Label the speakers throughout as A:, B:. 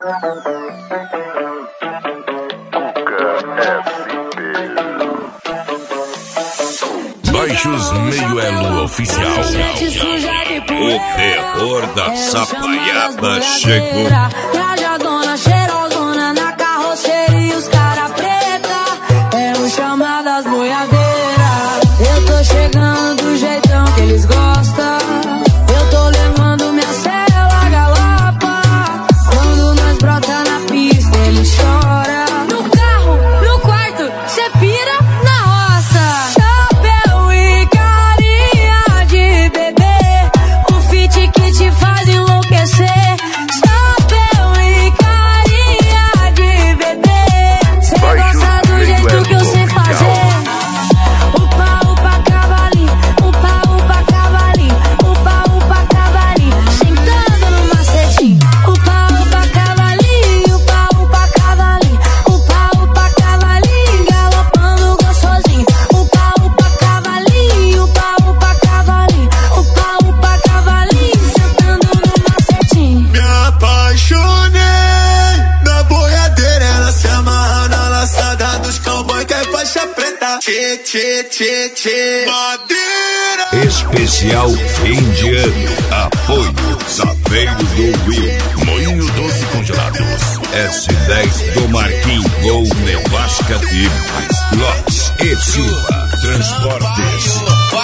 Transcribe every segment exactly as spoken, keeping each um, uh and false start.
A: Baixos Meio Elo Oficial. O terror da sapaiada chegou.
B: Trajadona, cheirosona na carroceria e os cara preta. É o chamadas boiadeiras. Eu tô chegando do jeitão que eles gostam. Eu tô levando minha cela galapa. Quando nós brota na pista, eles choram. No carro, no quarto, cê pira na roça. Chapéu e carinha de bebê. O fit que te faz enlouquecer. Chapéu e carinha de bebê. Cê gosta do jeito que eu sei fazer. Upa, upa, cavalinho. Upa, upa, cavalinho. Upa, upa, cavalinho. Sentando no macetinho. Upa, upa, cavalinho. Upa, upa, cavalinho. Upa, upa, cavalinho. Galopando gostosinho. Upa, upa, cavalinho. Upa, upa, cavalinho. Upa, upa, cavalinho. Sentando no macetinho.
C: Me apaixonei na boiadeira, ela se amarra na laçada dos cowboy que é faixa preta. Tchê, tchê, tchê, tchê. Madeira.
A: Especial fim de ano. Apoio Saveiro do Will. Moinho Doce Congelados. S dez do Marquinhos. Gol Nevasca e mais. Lotes e Silva Transportes.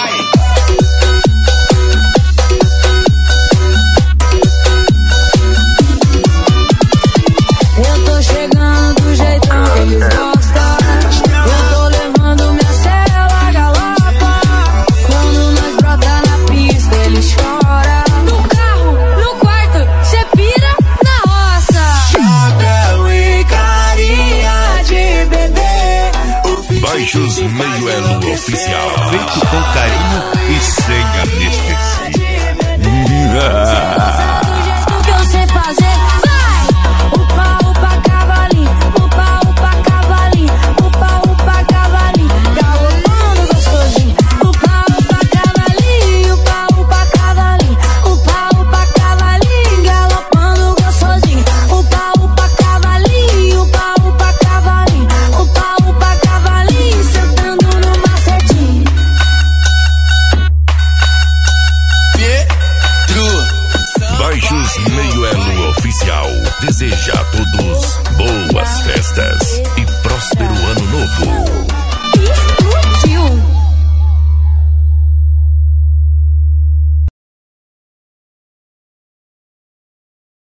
B: Eu tô chegando do jeitão que eles gostam. Eu tô levando minha cela galapa. Quando nós brota na pista, eles choram. No carro, no quarto, cê pira na roça.
C: Chapéu e carinha de bebê.
A: Baixos Meio Elo Oficial. Feito com carinho e sem anestesia.
B: Do jeito que eu sei fazer, vai! Upa, upa, cavalinho. Upa, upa, cavalinho. Upa, upa, cavalinho. Galopando gostosinho. Upa, upa, cavalinho. Upa, upa, cavalinho. Upa, upa, cavalinho. Galopando gostosinho. Upa, upa, cavalinho. Upa, upa, cavalinho. Upa, upa, cavalinho. Sentando no macetinho.
A: Baixos Meio Elo Oficial deseja a todos boas festas e próspero ano novo.